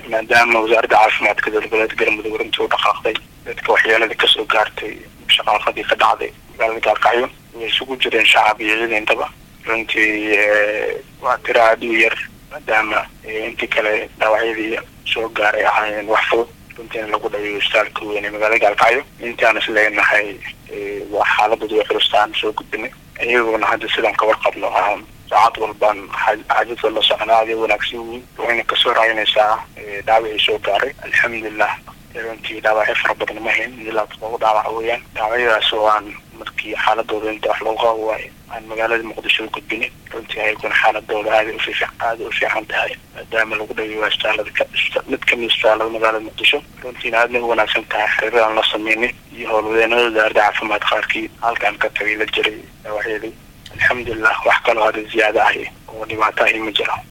maadaama wasaaradda caafimaadka dowladda galmudug runtii u dhaqaaqday dadka waxyeelada kasoo gaartay shaqaaqadii ka dhacday magaalada gaalkacyo way isugu jireen shacab iyo ciidintaba runtii waa tiro aad u yar maadaama intii kale dhaawacyadii soo gaaray ahaayeen wax fudud runtiina lagu dhayo istaalka weyn ee magaalada gaalkacyo intaan isleenahay waa xaaladooda way culustaan soo gudbinay iyaguna hadda sidaan ka warqabno saacad walbaan xaajadka la soconaa aad wanaagsan yihiin wayna kasoo raaynaysaa dhaawacii soo gaaray alxamdulilah runtii dhaawacyo fara badan ma hayn ilaa todoba dhaawac weeyaan dhaawacyadaas oo aan markii xaaladooda inta wax lagu qabo waayo aan magaalada muqdisho u gudbinin runtii ayaguna xaaladooda aad u fiican tahay maadaama lagu dhaweeyo istaalada mid kamid istaalada magaalada muqdisho runtiina aadna u wanaagsan tahay xiriir aan la sameynin iyo howlwadeenada wasaaradda caafimaad qaarkii halkaan ka tagay la jiray dhaawacyadii alxamdulilah wax kaloo hada ziyaada ahi oo dhibaato ahi ma jiro